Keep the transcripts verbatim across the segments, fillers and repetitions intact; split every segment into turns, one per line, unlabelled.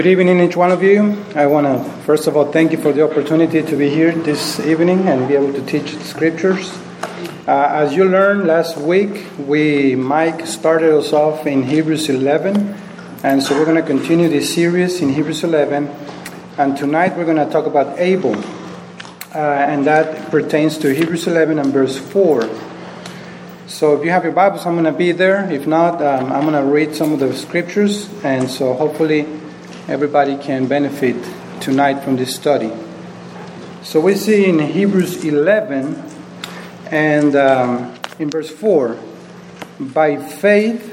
Good evening, each one of you. I want to, first of all, thank you for the opportunity to be here this evening and be able to teach the scriptures. Uh, as you learned last week, we Mike started us off in Hebrews eleven, and so we're going to continue this series in Hebrews eleven. And tonight we're going to talk about Abel, uh, and that pertains to Hebrews eleven and verse four. So if you have your Bibles, I'm going to be there. If not, um, I'm going to read some of the scriptures, and so hopefully everybody can benefit tonight from this study. So we see in Hebrews eleven and um, in verse four, by faith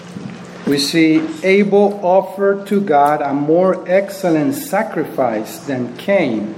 we see Abel offered to God a more excellent sacrifice than Cain,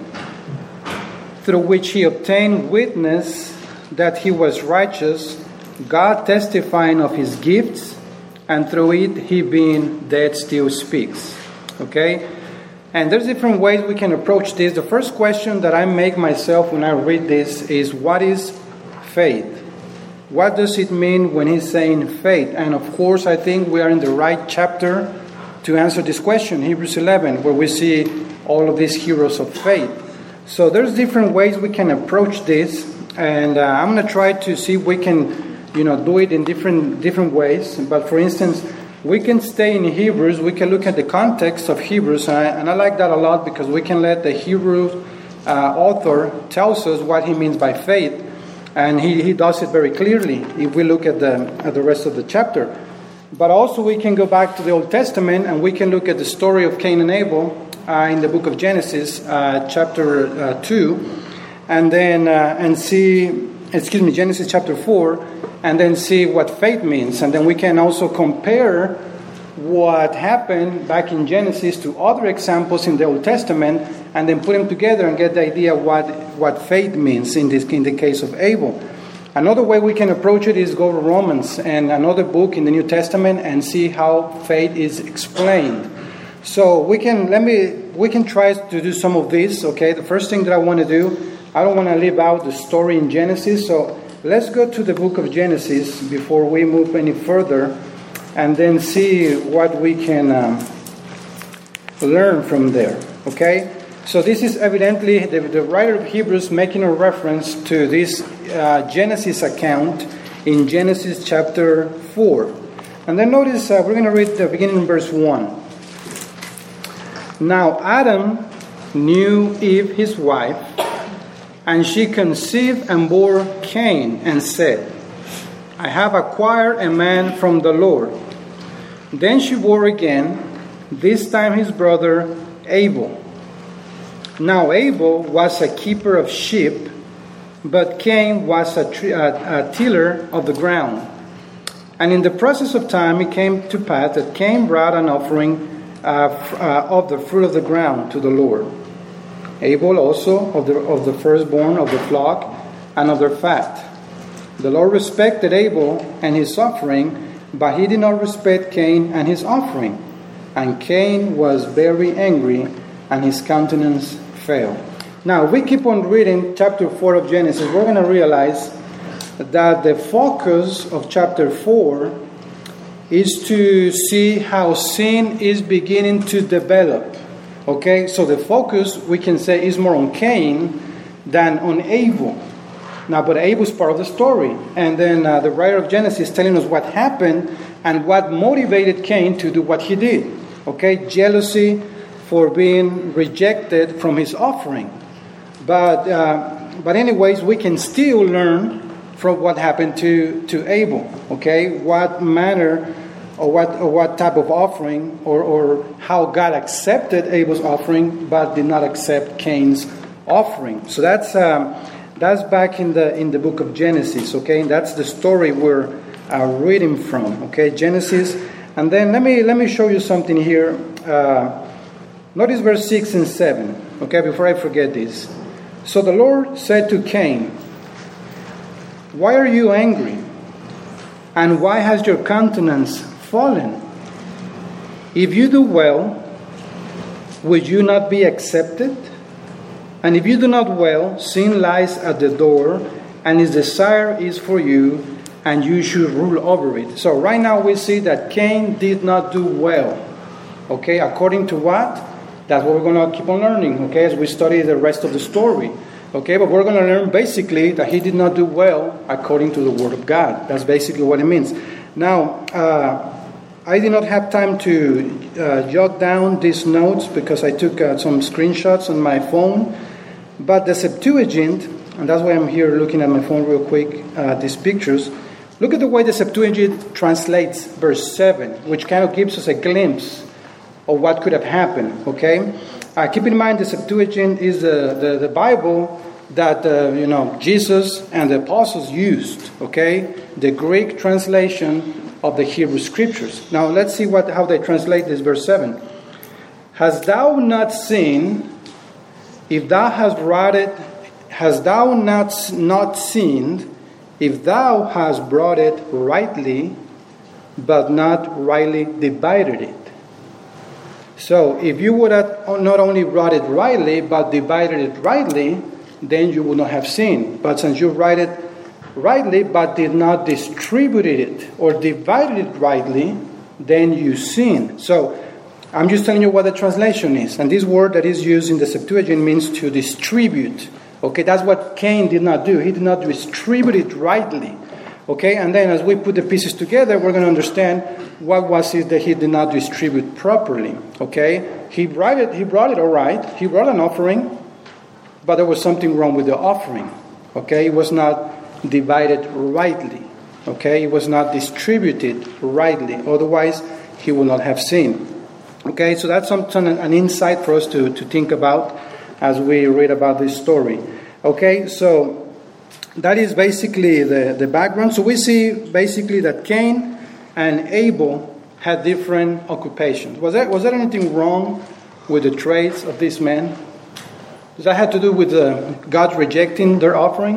through which he obtained witness that he was righteous, God testifying of his gifts, and through it he being dead still speaks. Okay? And there's different ways we can approach this. The first question that I make myself when I read this is, what is faith? What does it mean when he's saying faith? And of course, I think we are in the right chapter to answer this question, Hebrews eleven, where we see all of these heroes of faith. So there's different ways we can approach this, and uh, I'm going to try to see if we can, you know, do it in different different ways. But for instance, we can stay in Hebrews, we can look at the context of Hebrews, and I, and I like that a lot because we can let the Hebrew uh, author tells us what he means by faith, and he, he does it very clearly if we look at the at the rest of the chapter. But also we can go back to the Old Testament and we can look at the story of Cain and Abel uh, in the book of Genesis, uh, chapter uh, two, and then uh, and see, excuse me, Genesis chapter four, and then see what faith means. And then we can also compare what happened back in Genesis to other examples in the Old Testament, and then put them together and get the idea what, what faith means in this in the case of Abel. Another way we can approach it is go to Romans and another book in the New Testament and see how faith is explained. So we can let me we can try to do some of this. Okay, the first thing that I want to do, I don't want to leave out the story in Genesis, so let's go to the book of Genesis before we move any further, and then see what we can um, learn from there. Okay? So this is evidently the, the writer of Hebrews making a reference to this uh, Genesis account in Genesis chapter four. And then notice, uh, we're going to read the beginning in verse one. Now Adam knew Eve, his wife, and she conceived and bore Cain, and said, I have acquired a man from the Lord. Then she bore again, this time his brother Abel. Now Abel was a keeper of sheep, but Cain was a, tri- a, a tiller of the ground. And in the process of time it came to pass that Cain brought an offering uh, f- uh, of the fruit of the ground to the Lord. Abel also of the of the firstborn of the flock and of their fat. The Lord respected Abel and his offering, but he did not respect Cain and his offering. And Cain was very angry, and his countenance fell. Now, if we keep on reading chapter four of Genesis, we're going to realize that the focus of chapter four is to see how sin is beginning to develop. Okay, so the focus, we can say, is more on Cain than on Abel. Now, but Abel's part of the story. And then uh, the writer of Genesis is telling us what happened and what motivated Cain to do what he did. Okay, jealousy for being rejected from his offering. But uh, but anyways, we can still learn from what happened to, to Abel. Okay, what manner or what or what type of offering, or, or how God accepted Abel's offering but did not accept Cain's offering. So that's um, that's back in the in the book of Genesis, okay? And that's the story we're uh, reading from, okay? Genesis. And then let me let me show you something here. Uh, notice verse six and seven, okay, before I forget this. So the Lord said to Cain, why are you angry? And why has your countenance fallen? If you do well, would you not be accepted? And if you do not well, sin lies at the door, and its desire is for you, and you should rule over it. So right now we see that Cain did not do well. Okay, according to what? That's what we're going to keep on learning, okay, as we study the rest of the story. Okay, but we're going to learn basically that he did not do well according to the Word of God. That's basically what it means. Now, uh, I did not have time to uh, jot down these notes because I took uh, some screenshots on my phone. But the Septuagint, and that's why I'm here looking at my phone real quick, uh, these pictures. Look at the way the Septuagint translates verse seven, which kind of gives us a glimpse of what could have happened, okay? Uh, keep in mind the Septuagint is the, the, the Bible that, uh, you know, Jesus and the apostles used, okay? The Greek translation of the Hebrew Scriptures. Now, let's see what how they translate this verse seven. Hast thou not seen, if thou hast brought it, hast thou not, not sinned, if thou hast brought it rightly, but not rightly divided it? So, if you would have not only brought it rightly, but divided it rightly, then you would not have sinned. But since you write it rightly, but did not distribute it or divided it rightly, then you sin. So, I'm just telling you what the translation is. And this word that is used in the Septuagint means to distribute. Okay, that's what Cain did not do. He did not distribute it rightly. Okay, and then as we put the pieces together, we're going to understand what was it that he did not distribute properly. Okay, he brought it, he brought it all right. He brought an offering, but there was something wrong with the offering. Okay, it was not divided rightly. Okay, it was not distributed rightly. Otherwise, he would not have sinned. Okay, so that's some, an insight for us to, to think about as we read about this story. Okay, so that is basically the, the background. So we see basically that Cain and Abel had different occupations. Was there, was there anything wrong with the traits of these men? Does that have to do with uh, God rejecting their offering?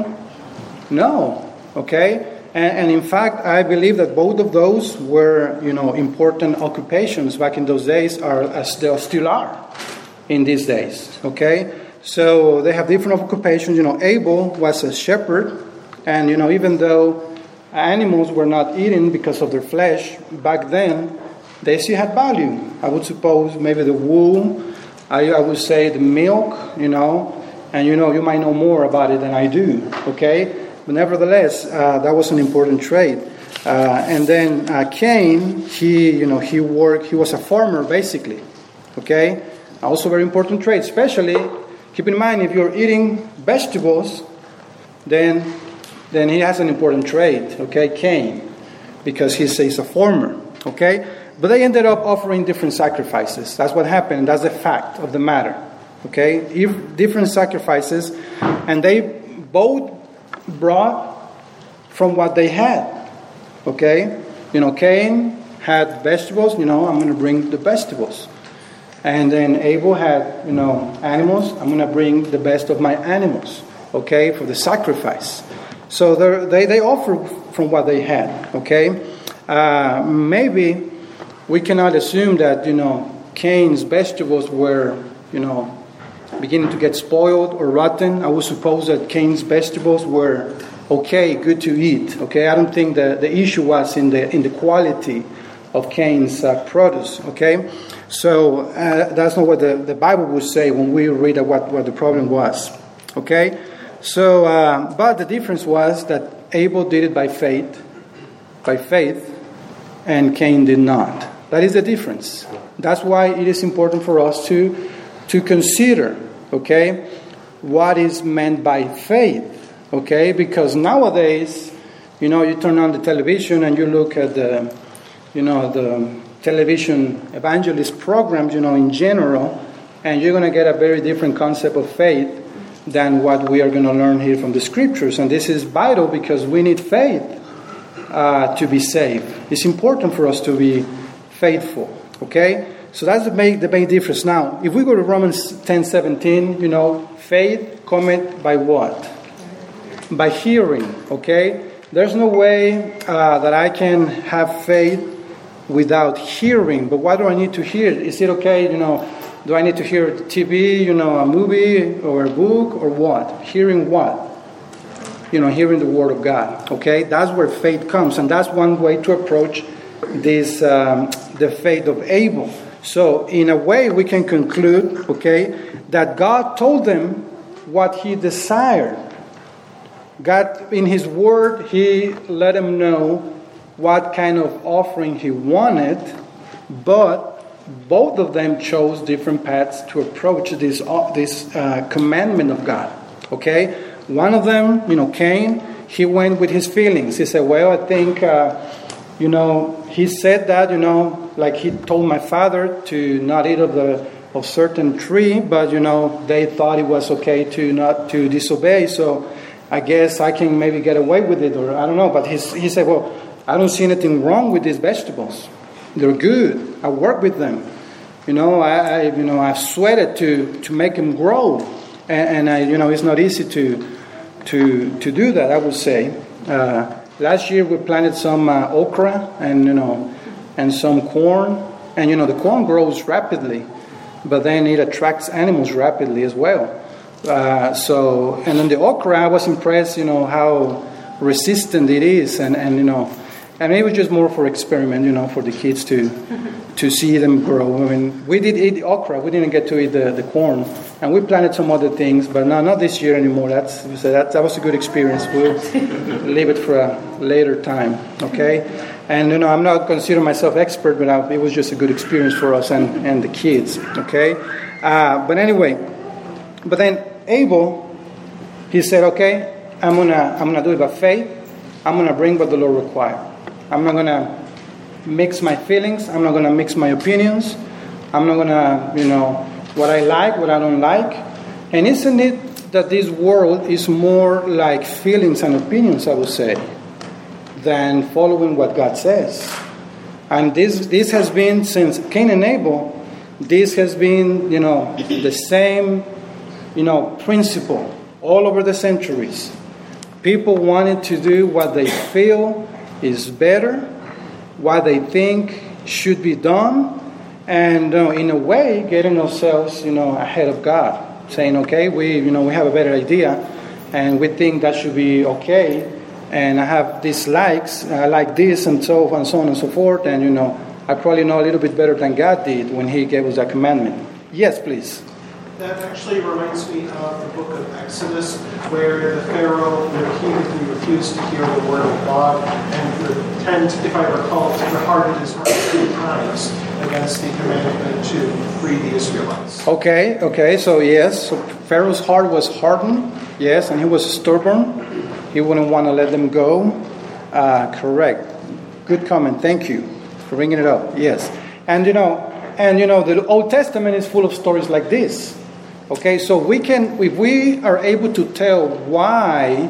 No. Okay? And, and in fact, I believe that both of those were, you know, important occupations back in those days, are as they still are in these days. Okay? So they have different occupations. You know, Abel was a shepherd, and you know, even though animals were not eaten because of their flesh, back then they still had value. I would suppose maybe the wool, I, I would say the milk, you know, and you know, you might know more about it than I do. Okay, but nevertheless, uh, that was an important trade. Uh, and then uh, Cain, he, you know, he worked. He was a farmer basically. Okay, also very important trade, especially. Keep in mind, if you're eating vegetables, then then he has an important trade, okay, Cain, because he's, he's a farmer, okay? But they ended up offering different sacrifices. That's what happened. That's the fact of the matter, okay? If different sacrifices, and they both brought from what they had, okay? You know, Cain had vegetables. You know, I'm going to bring the vegetables. And then Abel had, you know, animals. I'm going to bring the best of my animals, okay, for the sacrifice. So they, they offer from what they had, okay. Uh, maybe we cannot assume that, you know, Cain's vegetables were, you know, beginning to get spoiled or rotten. I would suppose that Cain's vegetables were okay, good to eat, okay. I don't think the, the issue was in the in the quality of Cain's uh, produce, okay. So uh, that's not what the, the Bible would say when we read what, what the problem was. Okay? So, uh, but the difference was that Abel did it by faith, by faith, and Cain did not. That is the difference. That's why it is important for us to, to consider, okay, what is meant by faith, okay? Because nowadays, you know, you turn on the television and you look at the, you know, the television evangelist programs, you know, in general, and you're going to get a very different concept of faith than what we are going to learn here from the scriptures. And this is vital because we need faith uh, to be saved. It's important for us to be faithful, okay? So that's the main, the main difference. Now, if we go to Romans ten seventeen, you know, faith cometh by what? By hearing, okay? There's no way uh, that I can have faith without hearing. But what do I need to hear? Is it okay, you know, do I need to hear T V, you know, a movie or a book or what? Hearing what? You know, hearing the Word of God, okay? That's where faith comes, and that's one way to approach this, um, the faith of Abel. So in a way, we can conclude, okay, that God told them what he desired. God, in his word, he let them know what kind of offering he wanted, but both of them chose different paths to approach this uh, this uh, commandment of God. Okay, one of them, you know, Cain, he went with his feelings. He said, "Well, I think, uh, you know, he said that, you know, like he told my father to not eat of the of certain tree, but you know, they thought it was okay to not to disobey. So I guess I can maybe get away with it, or I don't know." But he's, he said, "Well, I don't see anything wrong with these vegetables. They're good. I work with them. You know, I, I you know I've sweated to, to make them grow, and, and I you know it's not easy to to to do that. I would say. Uh, last year we planted some uh, okra and you know and some corn, and you know the corn grows rapidly, but then it attracts animals rapidly as well. Uh, so and then the okra, I was impressed. You know how resistant it is, and and you know. And it was just more for experiment, you know, for the kids to to see them grow. I mean, we did eat okra. We didn't get to eat the, the corn. And we planted some other things, but no, not this year anymore. That's so that, that was a good experience. We'll leave it for a later time, okay? And, you know, I'm not considering myself expert, but I, it was just a good experience for us and, and the kids, okay? Uh, but anyway, but then Abel, he said, okay, I'm going to I'm gonna do it by faith. I'm going to bring what the Lord required. I'm not going to mix my feelings. I'm not going to mix my opinions. I'm not going to, you know, what I like, what I don't like. And isn't it that this world is more like feelings and opinions, I would say, than following what God says? And this this has been since Cain and Abel, this has been, you know, the same, you know, principle all over the centuries. People wanted to do what they feel is better, what they think should be done, and uh, in a way, getting ourselves, you know, ahead of God, saying, okay, we, you know, we have a better idea, and we think that should be okay, and I have these likes, I like this, and so on, and so on and so forth, and you know, I probably know a little bit better than God did when He gave us that commandment. Yes, please.
That actually reminds me of the book of Exodus, where the Pharaoh repeatedly refused to hear the word of God, and the tent, if I recall, hardened his heart three times against the commandment to free the Israelites.
Okay, okay, so yes, so Pharaoh's heart was hardened, yes, and he was stubborn. He wouldn't want to let them go. Uh, correct. Good comment. Thank you for bringing it up. Yes, and you know, and you know, the Old Testament is full of stories like this. Okay, so we can, if we are able to tell why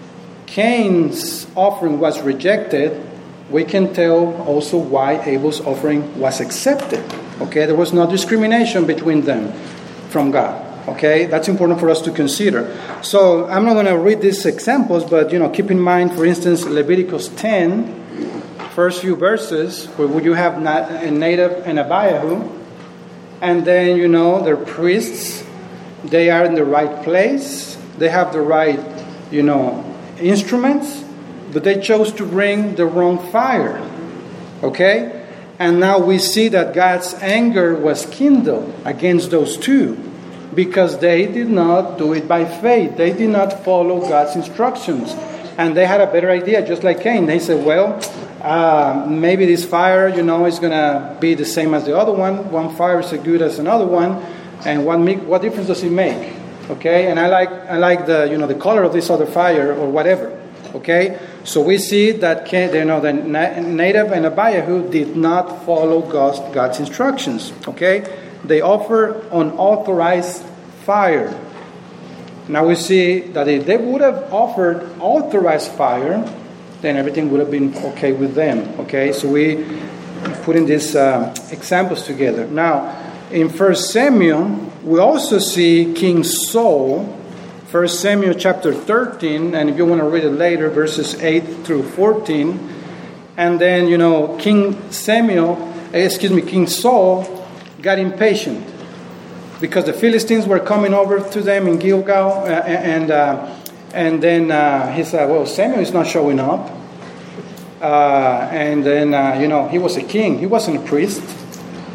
Cain's offering was rejected, we can tell also why Abel's offering was accepted. Okay, there was no discrimination between them from God. Okay, that's important for us to consider. So I'm not going to read these examples, but you know, keep in mind, for instance, Leviticus ten, first few verses, where you have Nadab and Abihu, and then you know they're priests. They are in the right place. They have the right, you know, instruments, but they chose to bring the wrong fire. Okay? And now we see that God's anger was kindled against those two because they did not do it by faith. They did not follow God's instructions. And they had a better idea, just like Cain. They said, well, uh, maybe this fire, you know, is going to be the same as the other one. One fire is as good as another one. And what make, what difference does it make? Okay, and I like I like the you know the color of this other fire or whatever. Okay, so we see that you know the Nadab and Abihu did not follow God's, God's instructions. Okay, they offer unauthorized fire. Now we see that if they would have offered authorized fire, then everything would have been okay with them. Okay, so we putting these uh, examples together now. In First Samuel, we also see King Saul, First Samuel chapter thirteen, and if you want to read it later, verses eight through fourteen. And then, you know, King Samuel, excuse me, King Saul got impatient because the Philistines were coming over to them in Gilgal, uh, and uh, and then uh, he said, well, Samuel is not showing up. Uh, and then, uh, you know, he was a king. He wasn't a priest.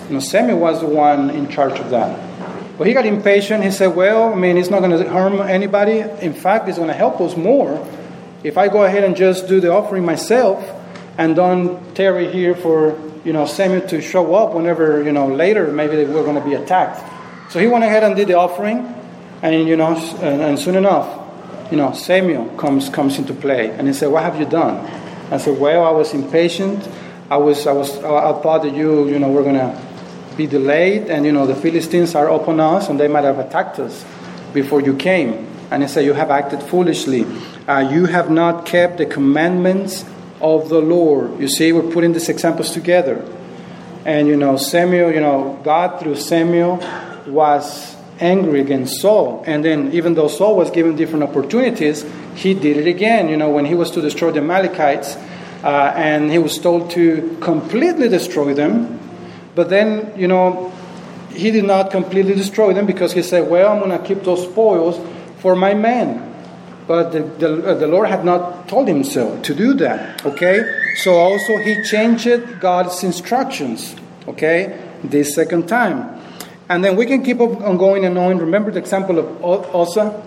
You know, Samuel was the one in charge of that. But he got impatient. He said, well, I mean, it's not going to harm anybody. In fact, it's going to help us more if I go ahead and just do the offering myself and don't tarry here for, you know, Samuel to show up whenever, you know, later maybe we're going to be attacked. So he went ahead and did the offering, and, you know, and, and soon enough, you know, Samuel comes comes into play. And he said, what have you done? I said, well, I was impatient. I was, I was, I thought that you, you know, were going to be delayed, and, you know, the Philistines are upon us, and they might have attacked us before you came. And he said, you have acted foolishly. Uh, you have not kept the commandments of the Lord. You see, we're putting these examples together. And, you know, Samuel, you know, God through Samuel was angry against Saul. And then even though Saul was given different opportunities, he did it again. You know, when he was to destroy the Amalekites, uh, and he was told to completely destroy them. But then, you know, he did not completely destroy them because he said, well, I'm going to keep those spoils for my men. But the, the, uh, the Lord had not told him so, to do that, okay? So also he changed God's instructions, okay, this second time. And then we can keep on going and on. Remember the example of Uzzah,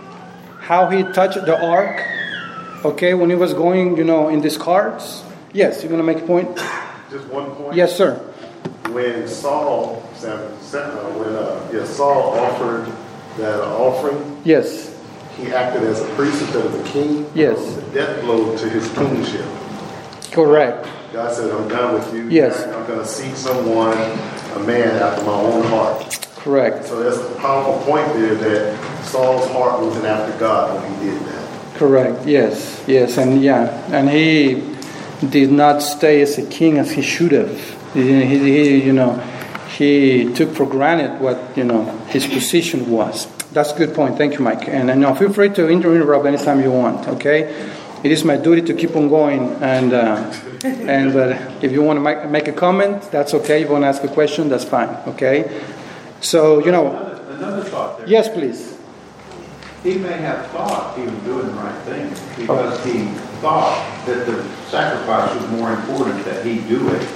how he touched the ark, okay, when he was going, you know, in these carts. Yes, you're going to make a point?
Just one point?
Yes, sir.
When Saul, when uh, yeah, Saul offered that offering,
yes,
he acted as a priest instead of a king.
Yes.
It was a death blow to his kingship.
Correct.
God said, I'm done with you.
Yes.
I'm going to seek someone, a man after my own heart.
Correct.
So that's a powerful point there that Saul's heart wasn't after God when he did that.
Correct. Yes. Yes. And yeah. And he did not stay as a king as he should have. He, he you know, he took for granted what, you know, his position was. That's a good point. Thank you, Mike. And, and now feel free to interrupt anytime you want, okay? It is my duty to keep on going. And uh, and but if you want to make, make a comment, that's okay. If you want to ask a question, that's fine, okay? So, you know.
Another, another thought there.
Yes, please.
He may have thought he was doing the right thing because okay. he thought that the sacrifice was more important that he do it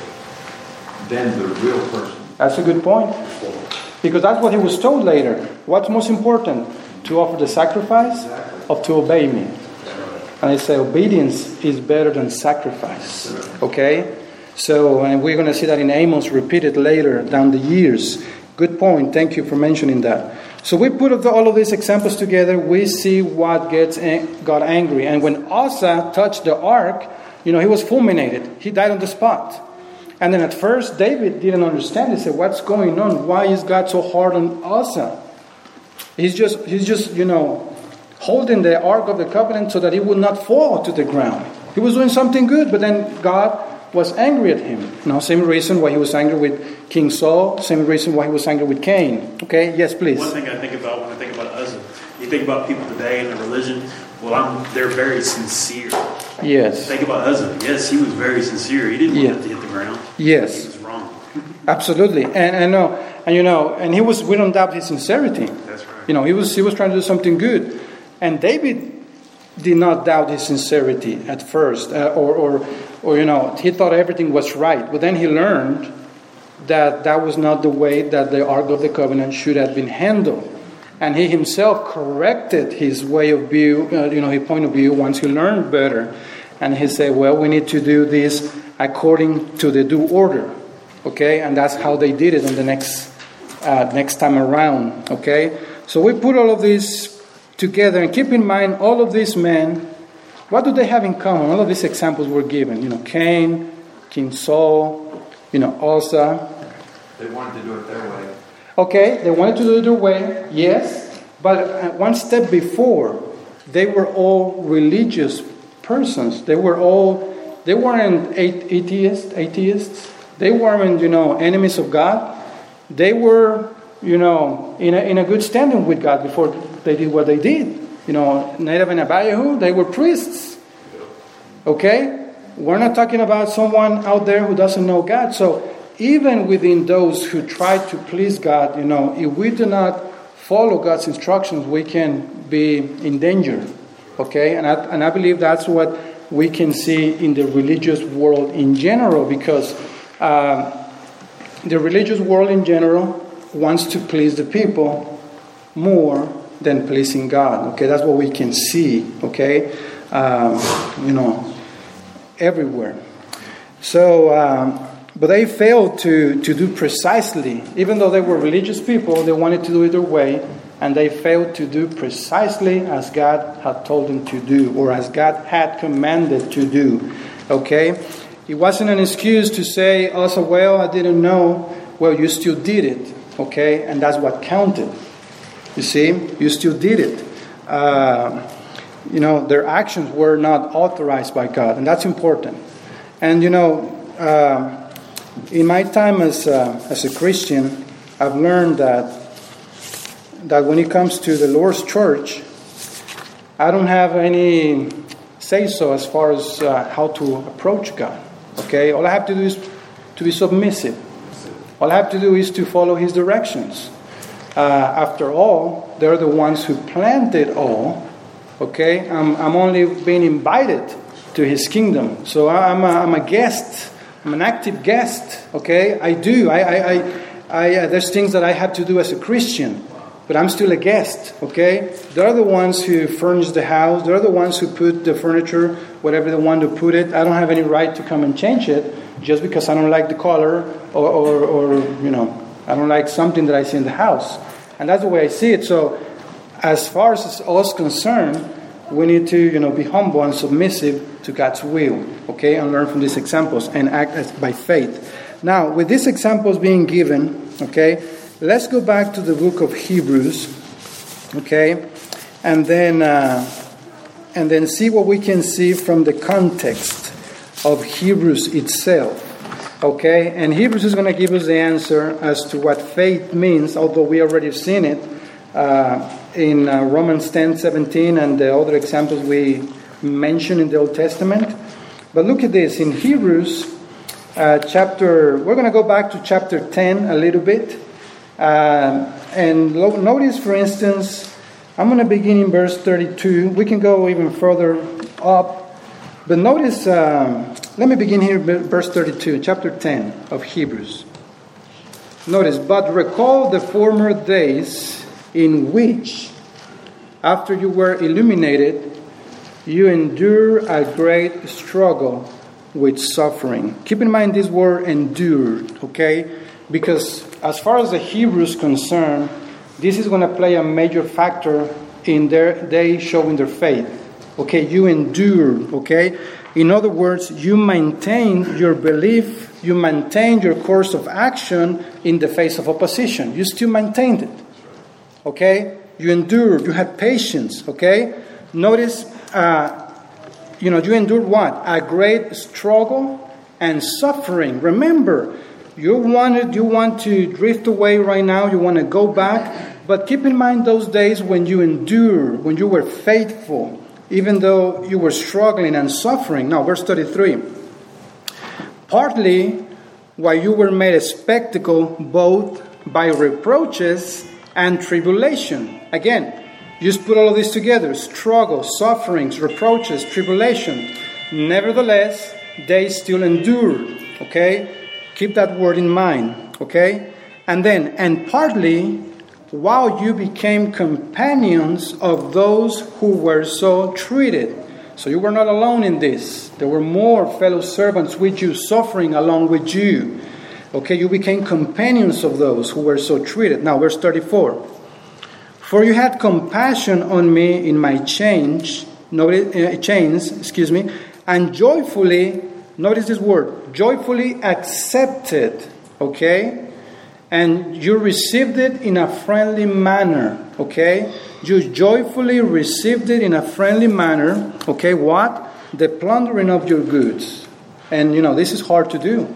than the real person.
That's a good point. Because that's what he was told later. What's most important? To offer the sacrifice or to obey me? And I say obedience is better than sacrifice. Okay? So, and we're going to see that in Amos repeated later down the years. Good point. Thank you for mentioning that. So we put all of these examples together. We see what gets God angry. And when Uzzah touched the ark, you know, he was fulminated. He died on the spot. And then at first, David didn't understand. He said, what's going on? Why is God so hard on Uzzah? He's just, he's just, you know, holding the Ark of the Covenant so that it would not fall to the ground. He was doing something good, but then God was angry at him. Now, same reason why he was angry with King Saul, same reason why he was angry with Cain. Okay, yes, please.
One thing I think about when I think about Uzzah, you think about people today and their religion, well, I'm, they're very sincere.
Yes.
Think about Uzzah. Yes, he was very sincere. He didn't want
yes.
it to hit the ground.
Yes.
He was wrong.
Absolutely. And and no, and you know, and he was we don't doubt his sincerity.
That's right.
You know, he was he was trying to do something good. And David did not doubt his sincerity at first, uh, or or or you know, he thought everything was right. But then he learned that that was not the way that the Ark of the Covenant should have been handled. And he himself corrected his way of view, uh, you know, his point of view once he learned better. And he said, well, we need to do this according to the due order. Okay? And that's how they did it on the next uh, next time around. Okay? So we put all of this together. And keep in mind, all of these men, what do they have in common? All of these examples were given. You know, Cain, King Saul, you know, Uzzah.
They wanted to do it their way.
Okay, they wanted to do it their way, yes. But one step before, they were all religious persons. They were all, they weren't atheists, atheists. They weren't, you know, enemies of God. They were, you know, in a, in a good standing with God before they did what they did. You know, Nadab and Abihu, they were priests. Okay? We're not talking about someone out there who doesn't know God. So even within those who try to please God, you know, if we do not follow God's instructions, we can be in danger. Okay? And I, and I believe that's what we can see in the religious world in general, because um, the religious world in general wants to please the people more than pleasing God. Okay, that's what we can see. Okay, um, you know, everywhere. So, um, but they failed to to do precisely. Even though they were religious people, they wanted to do it their way, and they failed to do precisely as God had told them to do, or as God had commanded to do. Okay, it wasn't an excuse to say, "Also, well, I didn't know." Well, you still did it. Okay, and that's what counted. You see, you still did it. Uh, you know, their actions were not authorized by God, and that's important. And you know, uh, in my time as uh, as a Christian, I've learned that that when it comes to the Lord's church, I don't have any say so as far as uh, how to approach God. Okay, all I have to do is to be submissive. All I have to do is to follow His directions. Uh, after all, they're the ones who planned it all. Okay, I'm, I'm only being invited to His kingdom, so I'm a, I'm a guest. I'm an active guest. Okay, I do. I, I, I, I uh, there's things that I have to do as a Christian, but I'm still a guest. Okay, they're the ones who furnish the house. They're the ones who put the furniture, whatever they want to put it. I don't have any right to come and change it just because I don't like the color, or, or, or you know, I don't like something that I see in the house. And that's the way I see it. So, as far as us concerned, we need to, you know, be humble and submissive to God's will, okay, and learn from these examples and act as by faith. Now, with these examples being given, okay, let's go back to the book of Hebrews, okay, and then uh, and then see what we can see from the context of Hebrews itself. Okay, and Hebrews is going to give us the answer as to what faith means, although we already have seen it uh, in uh, Romans ten seventeen and the other examples we mentioned in the Old Testament. But look at this, in Hebrews uh, chapter, we're going to go back to chapter ten a little bit. Uh, and lo- notice, for instance, I'm going to begin in verse thirty-two. We can go even further up. But notice, um, let me begin here, verse thirty-two, chapter ten of Hebrews. Notice, but recall the former days in which, after you were illuminated, you endure a great struggle with suffering. Keep in mind this word endured, okay? Because as far as the Hebrews concerned, this is going to play a major factor in their they showing their faith. Okay, you endured, okay? In other words, you maintained your belief, you maintained your course of action in the face of opposition. You still maintained it, okay? You endured, you had patience, okay? Notice, uh, you know, you endured what? A great struggle and suffering. Remember, you wanted, you want to drift away right now, you want to go back, but keep in mind those days when you endured, when you were faithful, even though you were struggling and suffering. Now, verse thirty-three. Partly, while you were made a spectacle both by reproaches and tribulation. Again, you just put all of this together. Struggle, sufferings, reproaches, tribulation. Nevertheless, they still endured. Okay? Keep that word in mind. Okay? And then, and partly, while you became companions of those who were so treated. So you were not alone in this. There were more fellow servants with you, suffering along with you. Okay, you became companions of those who were so treated. Now, verse thirty-four. For you had compassion on me in my change, notice, uh, chains, excuse me, and joyfully, notice this word, joyfully accepted, okay? And you received it in a friendly manner, okay? You joyfully received it in a friendly manner, okay? What? The plundering of your goods. And, you know, this is hard to do,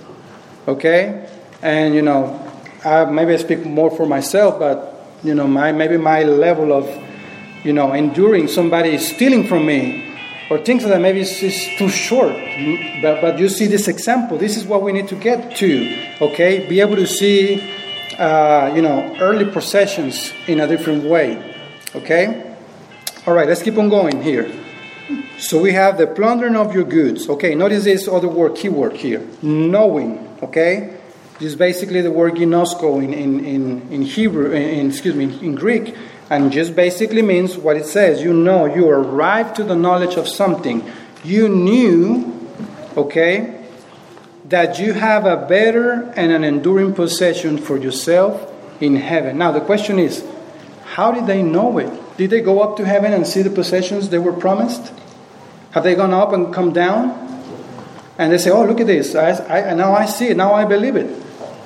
okay? And, you know, I, maybe I speak more for myself, but, you know, my maybe my level of, you know, enduring somebody stealing from me or things like that maybe is, is too short. But, but you see this example. This is what we need to get to, okay? Be able to see, uh, you know, early processions in a different way, okay? All right, let's keep on going here. So we have the plundering of your goods. Okay, notice this other word, keyword here. Knowing, okay? This is basically the word ginosko in, in, in, in Hebrew, in, excuse me, in Greek. And just basically means what it says. You know, you arrived to the knowledge of something. You knew, okay, that you have a better and an enduring possession for yourself in heaven. Now the question is, how did they know it? Did they go up to heaven and see the possessions they were promised? Have they gone up and come down? And they say, oh, look at this. I, I, now I see it. Now I believe it.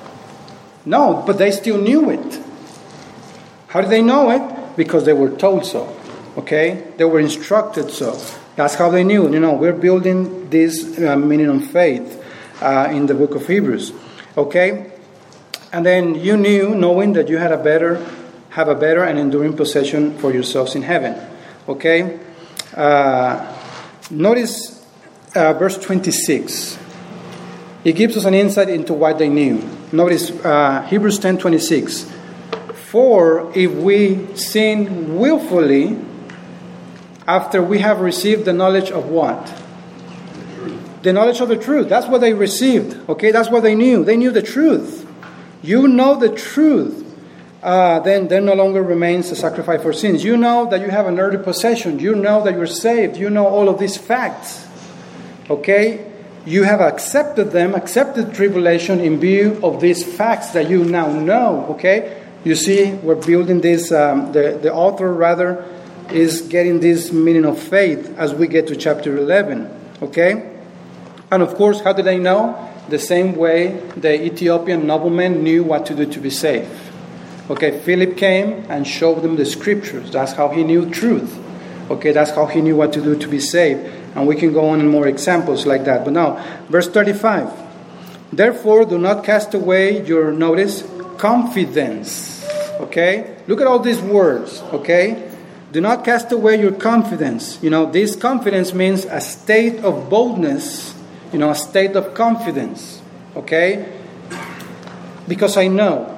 No, but they still knew it. How did they know it? Because they were told so. Okay? They were instructed so. That's how they knew. You know, we're building this uh, meaning of faith uh, in the book of Hebrews. Okay? And then you knew, knowing that you had a better, have a better and enduring possession for yourselves in heaven. Okay? Uh, notice uh, verse twenty-six. It gives us an insight into what they knew. Notice uh, Hebrews ten twenty-six. For if we sin willfully after we have received the knowledge of what? The knowledge of the truth. That's what they received. Okay, that's what they knew. They knew the truth. You know the truth. Uh, then there no longer remains a sacrifice for sins. You know that you have an earthly possession. You know that you're saved. You know all of these facts. Okay? You have accepted them, accepted tribulation in view of these facts that you now know. Okay? You see, we're building this, um, the, the author rather is getting this meaning of faith as we get to chapter eleven. Okay? And of course, how do they know? The same way the Ethiopian nobleman knew what to do to be saved. Okay, Philip came and showed them the scriptures. That's how he knew truth. Okay, that's how he knew what to do to be saved. And we can go on in more examples like that. But now, verse thirty-five. Therefore, do not cast away your, notice, confidence. Okay? Look at all these words. Okay? Do not cast away your confidence. You know, this confidence means a state of boldness. You know, a state of confidence. Okay? Because I know.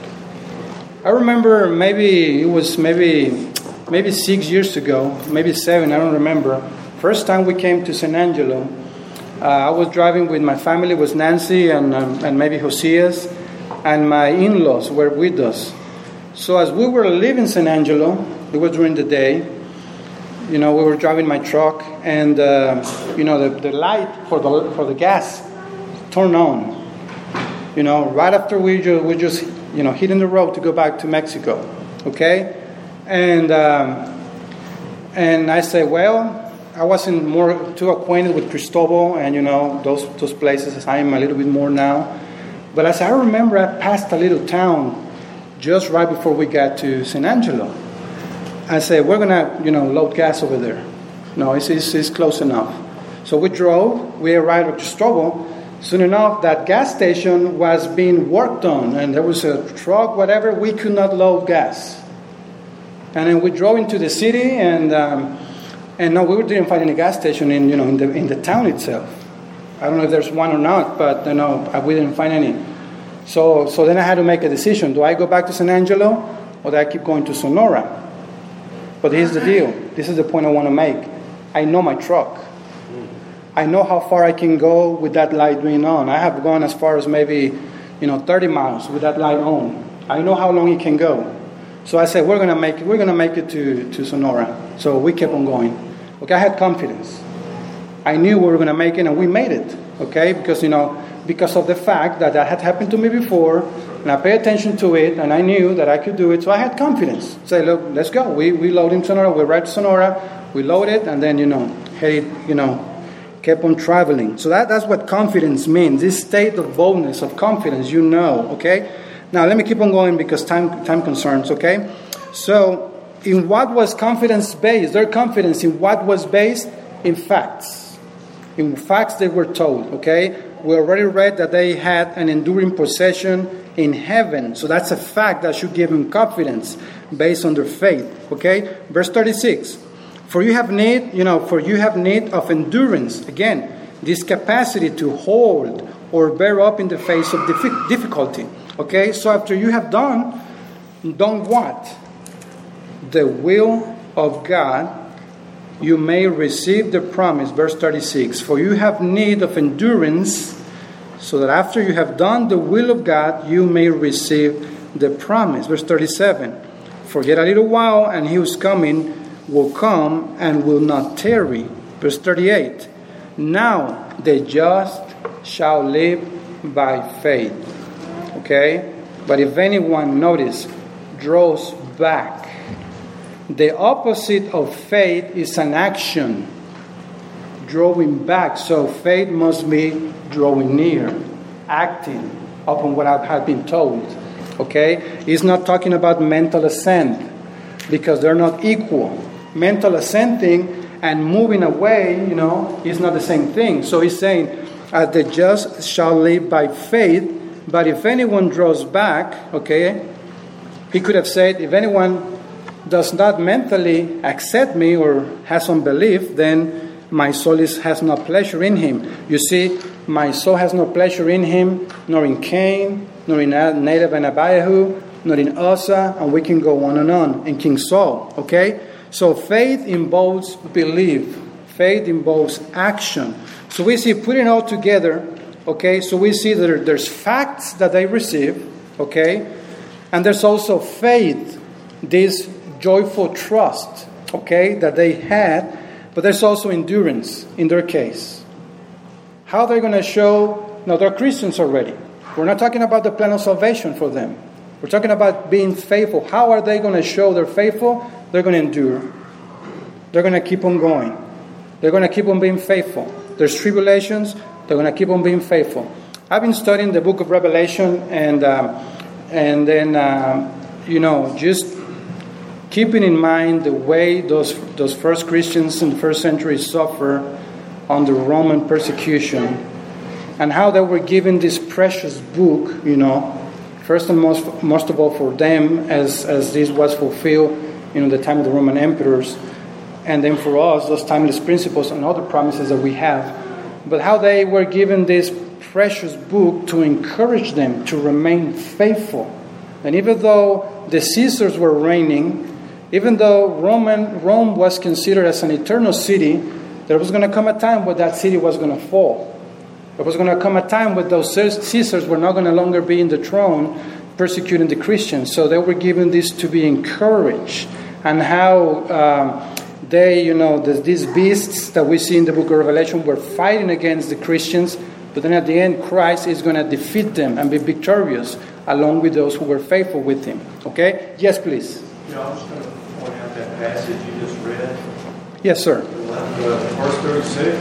I remember maybe, it was maybe, maybe six years ago, maybe seven, I don't remember. First time we came to San Angelo, uh, I was driving with my family, it was Nancy and, um, and maybe Josias, and my in-laws were with us. So as we were leaving San Angelo, it was during the day, you know, we were driving my truck, and, uh, you know, the, the light for the for the gas turned on. You know, right after we, ju- we just, you know, hitting the road to go back to Mexico. Okay? And, um, and I say, well, I wasn't more too acquainted with Cristobal and, you know, those those places as I am a little bit more now. But I said, I remember I passed a little town just right before we got to San Angelo. I said, we're going to, you know, load gas over there. No, it's, it's, it's close enough. So we drove. We arrived at Cristobal. Soon enough, that gas station was being worked on. And there was a truck, whatever. We could not load gas. And then we drove into the city. And um, and no, we didn't find any gas station in, you know, in the in the town itself. I don't know if there's one or not, but, you know, we didn't find any. So, so then I had to make a decision. Do I go back to San Angelo or do I keep going to Sonora? But here's the deal. This is the point I want to make. I know my truck. I know how far I can go with that light being on. I have gone as far as maybe, you know, thirty miles with that light on. I know how long it can go. So I said, we're gonna make it. We're gonna make it to, to Sonora. So we kept on going. Okay, I had confidence. I knew we were gonna make it, and we made it. Okay, because you know, because of the fact that that had happened to me before. And I paid attention to it, and I knew that I could do it, so I had confidence. Say, look, let's go. We we load in Sonora, we arrived to Sonora, we loaded, and then, you know, headed, you know, kept on traveling. So that, that's what confidence means, this state of boldness, of confidence, you know, okay? Now, let me keep on going because time time concerns, okay? So, in what was confidence based? Their confidence in what was based? In facts. In facts they were told, okay? We already read that they had an enduring possession in heaven. So that's a fact that should give them confidence based on their faith. Okay? Verse thirty-six. For you have need, you know, for you have need of endurance. Again, this capacity to hold or bear up in the face of difficulty. Okay? So after you have done, done what? The will of God, you may receive the promise. Verse thirty-six. For you have need of endurance, so that after you have done the will of God, you may receive the promise. Verse thirty-seven, for yet a little while, and he who is coming will come and will not tarry. Verse thirty-eight, now the just shall live by faith. Okay? But if anyone, notice, draws back, the opposite of faith is an action. Drawing back. So faith must be drawing near, acting upon what I have been told. Okay? He's not talking about mental assent, because they're not equal. Mental assenting and moving away, you know, is not the same thing. So he's saying, as the just shall live by faith, but if anyone draws back, okay, he could have said, if anyone does not mentally accept me or has unbelief, then my soul is, has no pleasure in him. You see, my soul has no pleasure in him, nor in Cain, nor in Nadab and Abihu, nor in Uzzah, and we can go on and on, in King Saul, okay? So faith involves belief. Faith involves action. So we see, putting it all together, okay, so we see that there's facts that they receive, okay, and there's also faith, this joyful trust, okay, that they had, but there's also endurance in their case. How they're going to show, no, they're Christians already. We're not talking about the plan of salvation for them. We're talking about being faithful. How are they going to show they're faithful? They're going to endure. They're going to keep on going. They're going to keep on being faithful. There's tribulations. They're going to keep on being faithful. I've been studying the book of Revelation, and um, and then um, you know, just keeping in mind the way those those first Christians in the first century suffer under Roman persecution, and how they were given this precious book, you know, first and most most of all for them, as as this was fulfilled, you know, the time of the Roman emperors, and then for us, those timeless principles and other promises that we have. But how they were given this precious book to encourage them to remain faithful. And even though the Caesars were reigning, even though Roman Rome was considered as an eternal city, there was going to come a time where that city was going to fall. There was going to come a time where those Caesars were not going to longer be in the throne persecuting the Christians. So they were given this to be encouraged. And how um, they, you know, the, these beasts that we see in the book of Revelation were fighting against the Christians. But then at the end, Christ is going to defeat them and be victorious along with those who were faithful with him. Okay? Yes, please.
Yeah, I was going to point out that passage you just read.
Yes, sir.
Uh, verse thirty-six.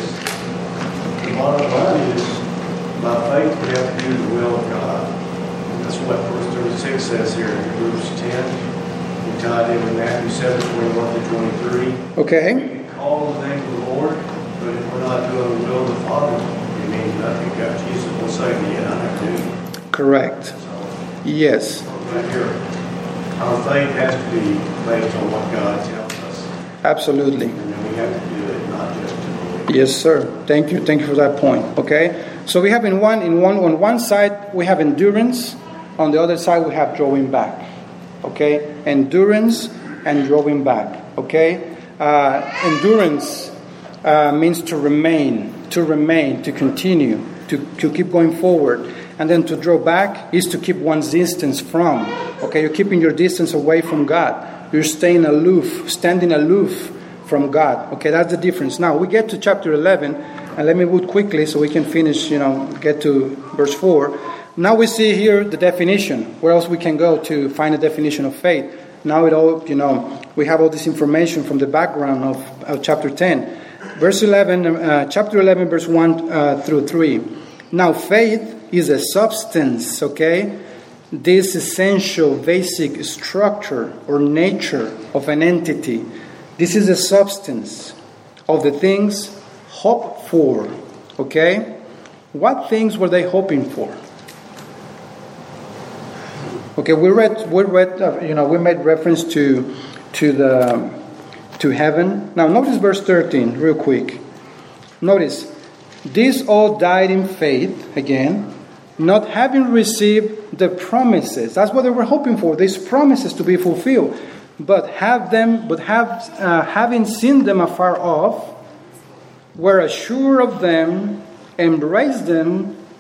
The bottom line is, by faith we have to do the will of God. And that's what verse thirty-six says here in Hebrews ten. We tied in with Matthew seven, twenty-one to twenty-three.
Okay.
We can call the name of the Lord, but if we're not doing the will of the Father, it means nothing. God, Jesus will save me, and I have to.
Correct.
So,
Yes.
right here, our faith has to be based on what God tells us.
Absolutely.
And then we have to do it, not just to believe.
Yes, sir. Thank you. Thank you for that point. Okay. So we have in one, in one, on one side we have endurance. On the other side we have drawing back. Okay. Endurance and drawing back. Okay. Uh, endurance uh, means to remain, to remain, to continue, to, to keep going forward. And then to draw back is to keep one's distance from. Okay. You're keeping your distance away from God. You're staying aloof, standing aloof from God. Okay, that's the difference. Now, we get to chapter eleven, and let me move quickly so we can finish, you know, get to verse four. Now we see here the definition. Where else we can go to find a definition of faith? Now it all, you know, we have all this information from the background of, of chapter ten. Verse eleven, uh, chapter eleven, verse one uh, through three. Now, faith is a substance, okay? This essential, basic structure or nature of an entity. This is the substance of the things hoped for. Okay? What things were they hoping for? Okay, we read, we read, uh, you know, we made reference to to the to heaven. Now, notice verse thirteen, real quick. Notice, these all died in faith again, not having received the promises. That's what they were hoping for. These promises to be fulfilled. But have them, but have uh, having seen them afar off, were assured of them, embraced them,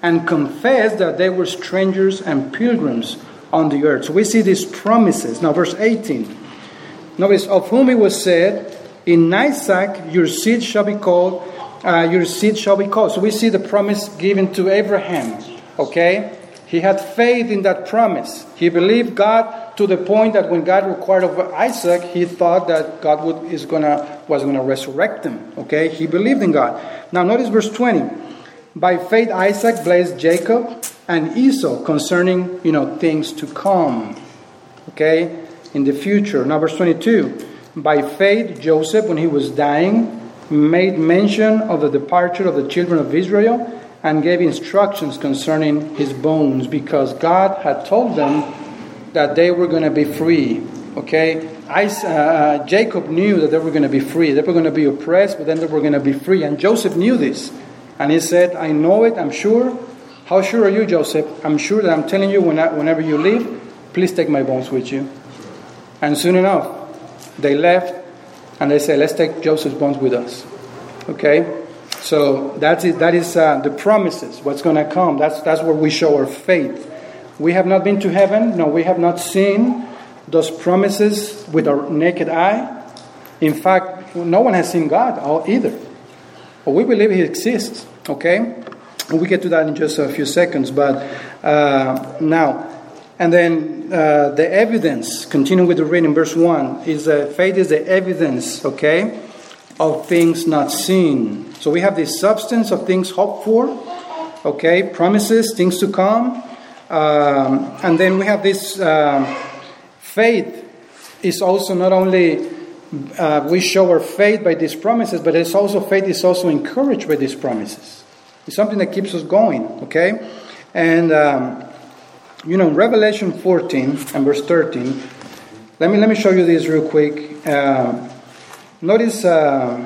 and confessed that they were strangers and pilgrims on the earth. So we see these promises. Now verse eighteen. Notice, of whom it was said, in Isaac your seed shall be called, uh, your seed shall be called. So we see the promise given to Abraham. Okay? He had faith in that promise. He believed God to the point that when God required of Isaac, he thought that God would, is gonna, was going to resurrect him. Okay? He believed in God. Now notice verse twenty. By faith Isaac blessed Jacob and Esau concerning, you know, things to come. Okay? In the future. Now verse twenty-two. By faith Joseph, when he was dying, made mention of the departure of the children of Israel and gave instructions concerning his bones, because God had told them that they were going to be free. Okay? I, uh, Jacob knew that they were going to be free. They were going to be oppressed, but then they were going to be free. And Joseph knew this. And he said, I know it, I'm sure. How sure are you, Joseph? I'm sure that I'm telling you, when I, whenever you leave, please take my bones with you. And soon enough, they left, and they said, let's take Joseph's bones with us. Okay? So that's it. That is uh, the promises, what's going to come. That's, that's where we show our faith. We have not been to heaven. No, we have not seen those promises with our naked eye. In fact, no one has seen God either. But we believe He exists. Okay? We'll get to that in just a few seconds. But uh, now... And then uh, the evidence, continuing with the reading, verse one, is uh, faith is the evidence, okay, of things not seen. So we have the substance of things hoped for, okay, promises, things to come. Um, and then we have this um, faith is also not only, uh, we show our faith by these promises, but it's also faith is also encouraged by these promises. It's something that keeps us going, okay? And... Um, You know, Revelation fourteen and verse thirteen. Let me let me show you this real quick. Uh, notice uh,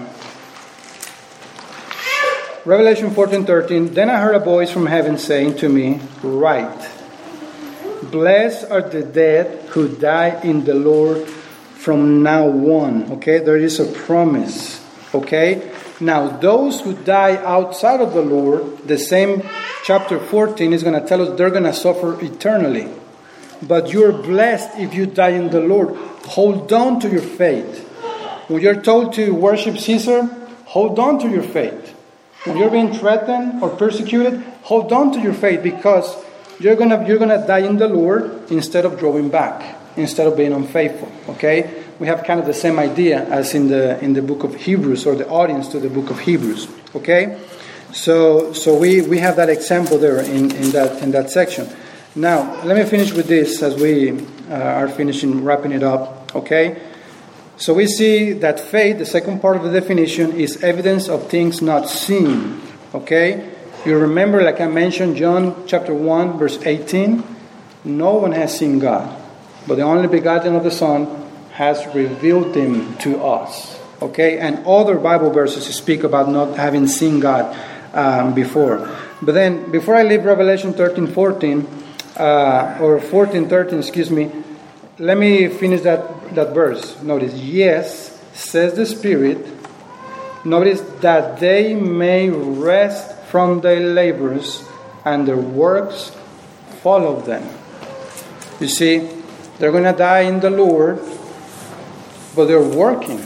Revelation fourteen thirteen. Then I heard a voice from heaven saying to me, "Write, blessed are the dead who die in the Lord from now on." Okay, there is a promise. Okay, now those who die outside of the Lord, the same. Chapter fourteen is going to tell us they're going to suffer eternally. But you're blessed if you die in the Lord. Hold on to your faith. When you're told to worship Caesar, hold on to your faith. When you're being threatened or persecuted, hold on to your faith, because you're going to you're going to die in the Lord instead of drawing back, instead of being unfaithful. Okay? We have kind of the same idea as in the in the book of Hebrews, or the audience to the book of Hebrews. Okay? So, so we, we have that example there in, in that in that section. Now, let me finish with this as we uh, are finishing, wrapping it up. Okay? So we see that faith, the second part of the definition, is evidence of things not seen. Okay? You remember, like I mentioned, John chapter one, verse eighteen. No one has seen God, but the only begotten of the Son has revealed Him to us. Okay? And other Bible verses speak about not having seen God Um, before. But then, before I leave Revelation thirteen fourteen, uh, or fourteen thirteen, excuse me, let me finish that, that verse. Notice, yes, says the Spirit, notice that they may rest from their labors and their works follow them. You see, they're going to die in the Lord, but they're working,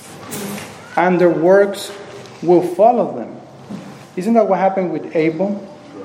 and their works will follow them. Isn't that what happened with Abel?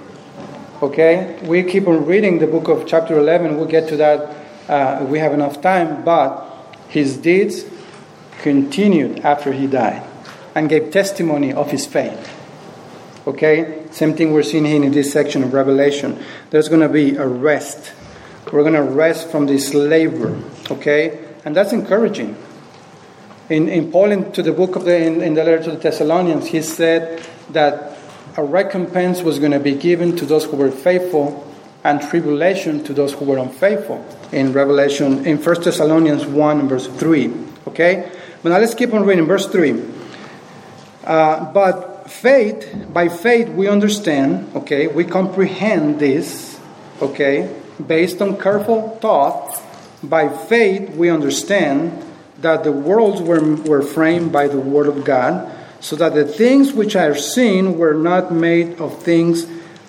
Okay, we keep on reading the book of chapter eleven. We'll get to that uh, if we have enough time. But his deeds continued after he died and gave testimony of his faith. Okay, same thing we're seeing here in this section of Revelation. There's going to be a rest. We're going to rest from this labor. Okay, and that's encouraging. In in Paul, in, to the book of the in, in the letter to the Thessalonians, he said that a recompense was going to be given to those who were faithful, and tribulation to those who were unfaithful. In Revelation, in First Thessalonians one, verse three. Okay? But now let's keep on reading. Verse three. Uh, but faith, by faith we understand, okay, we comprehend this, okay, based on careful thought. By faith we understand that the worlds were, were framed by the word of God, so that the things which are seen were not made of things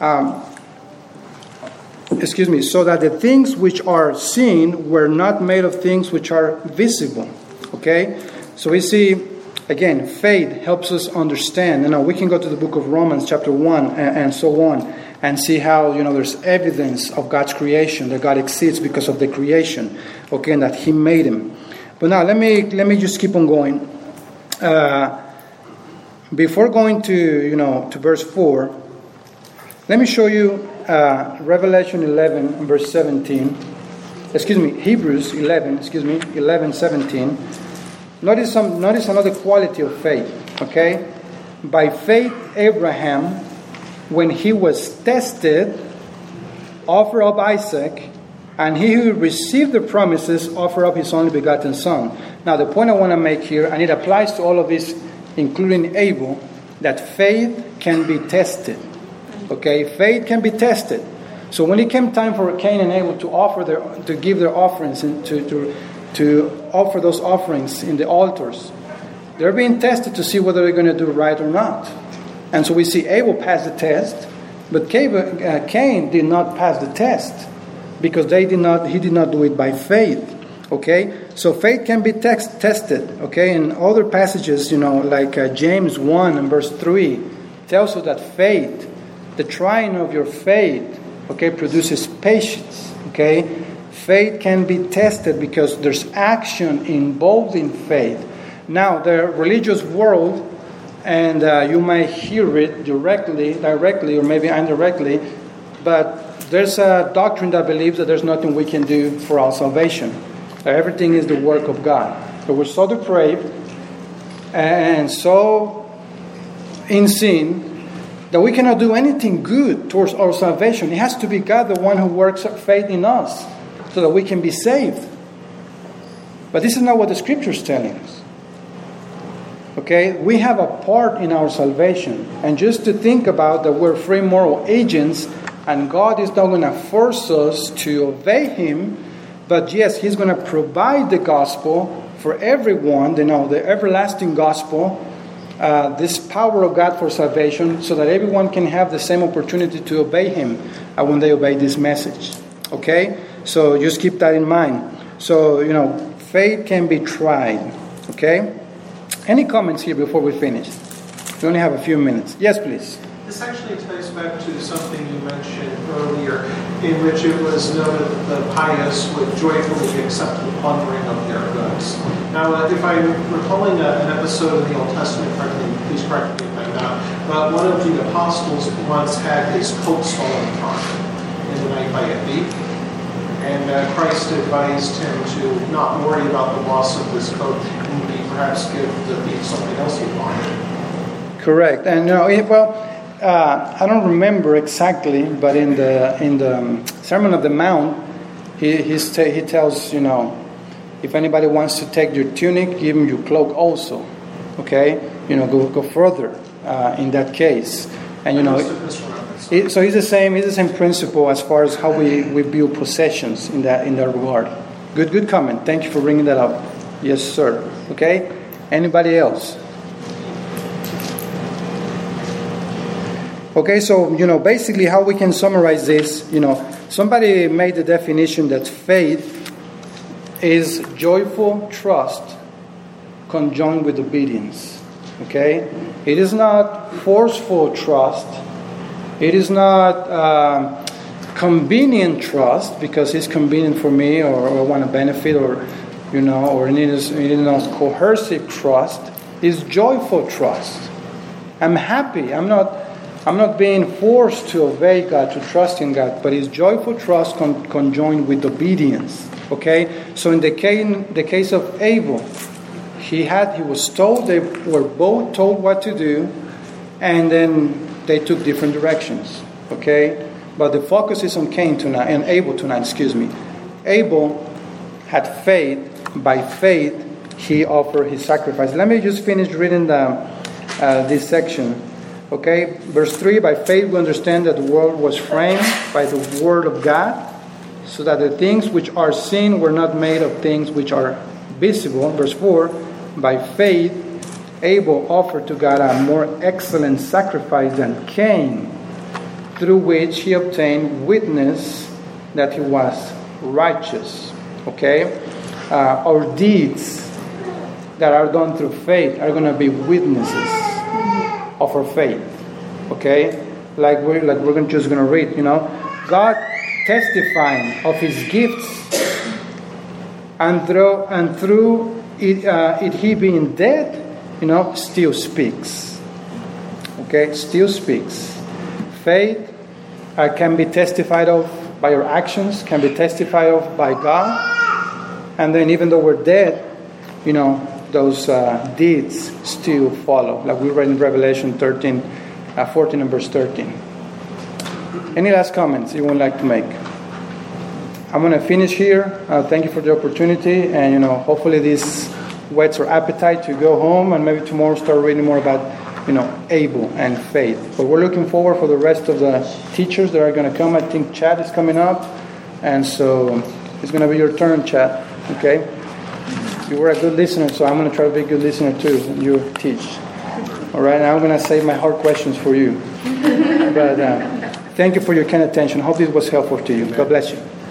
Um, excuse me, so that the things which are seen were not made of things which are visible. Okay? So we see, again, faith helps us understand. You know, we can go to the book of Romans chapter one and, and so on and see how, you know, there's evidence of God's creation, that God exists because of the creation, okay, and that He made him. But now let me let me just keep on going. Uh, before going to, you know, to verse four, let me show you uh, Revelation eleven, verse seventeen. Excuse me, Hebrews eleven, excuse me, eleven, seventeen. Notice some. Notice another quality of faith. Okay, by faith Abraham, when he was tested, offered up Isaac, and he who received the promises offered up his only begotten son. Now, the point I want to make here, and it applies to all of this, including Abel, that faith can be tested. Okay, faith can be tested. So when it came time for Cain and Abel to offer their, to give their offerings and to to to offer those offerings in the altars, they're being tested to see whether they're going to do right or not. And so we see Abel pass the test, but Cain did not pass the test because they did not. He did not do it by faith. Okay, so faith can be text, tested. Okay, in other passages, you know, like uh, James one and verse three, tells us that faith, the trying of your faith, okay, produces patience. Okay, faith can be tested because there's action involved in faith. Now, the religious world, and uh, you might hear it directly, directly, or maybe indirectly, but there's a doctrine that believes that there's nothing we can do for our salvation. That everything is the work of God. But we're so depraved and so in sin that we cannot do anything good towards our salvation. It has to be God, the one who works faith in us, so that we can be saved. But this is not what the Scripture is telling us. Okay, we have a part in our salvation. And just to think about that we're free moral agents and God is not going to force us to obey Him, but yes, He's going to provide the gospel for everyone, you know, the everlasting gospel, uh, this power of God for salvation, so that everyone can have the same opportunity to obey Him uh, when they obey this message. Okay? So just keep that in mind. So, you know, faith can be tried. Okay? Any comments here before we finish? We only have a few minutes. Yes, please.
This actually ties back to something you mentioned earlier, in which it was noted that the pious would joyfully accept the plundering of their goods. Now, if I'm recalling a, an episode in the Old Testament correctly, please correct me if I'm not, but one of the apostles once had his coat stolen from him in the night by a thief. And uh, Christ advised him to not worry about the loss of this coat and maybe perhaps give the thief something else he wanted.
Correct. And, you know, it, well, uh, I don't remember exactly, but in the in the um, Sermon of the Mount, he he's t- he tells, you know, if anybody wants to take your tunic, give him your cloak also. Okay? You know, go go further uh, in that case. And, you know, it, so it's the same. It's the same principle as far as how we, we view possessions in that in that regard. Good, good comment. Thank you for bringing that up. Yes, sir. Okay. Anybody else? Okay. So, you know, basically, how we can summarize this. You know, somebody made the definition that faith is joyful trust conjoined with obedience. Okay. It is not forceful trust. It is not uh, convenient trust because it's convenient for me, or, or I want to benefit, or you know, or it is, it is not coercive trust. It's joyful trust. I'm happy. I'm not. I'm not being forced to obey God, to trust in God, but it's joyful trust con- conjoined with obedience. Okay. So in the case, the case of Abel, he had he was told, they were both told what to do, and then they took different directions, okay? But the focus is on Cain tonight, and Abel tonight, excuse me. Abel had faith. By faith, he offered his sacrifice. Let me just finish reading the, uh, this section, okay? Verse three, by faith we understand that the world was framed by the word of God, so that the things which are seen were not made of things which are visible. Verse four, by faith, Abel offered to God a more excellent sacrifice than Cain, through which he obtained witness that he was righteous. Okay? Uh, our deeds that are done through faith are going to be witnesses of our faith. Okay? Like we're, like we're just going to read, you know. God testifying of his gifts, and through, and through it, uh, it he being dead, you know, still speaks. Okay? Still speaks. Faith uh, can be testified of by our actions, can be testified of by God. And then even though we're dead, you know, those uh, deeds still follow. Like we read in Revelation thirteen, uh, fourteen and verse thirteen. Any last comments you would like to make? I'm going to finish here. Uh, thank you for the opportunity. And, you know, hopefully this whets our appetite to go home and maybe tomorrow start reading more about, you know, Abel and faith. But we're looking forward for the rest of the teachers that are going to come. I think Chad is coming up. And so it's going to be your turn, Chad. Okay? You were a good listener, so I'm going to try to be a good listener too when you teach. All right? Now I'm going to save my hard questions for you. But uh, thank you for your kind attention. I hope this was helpful to you. God bless you.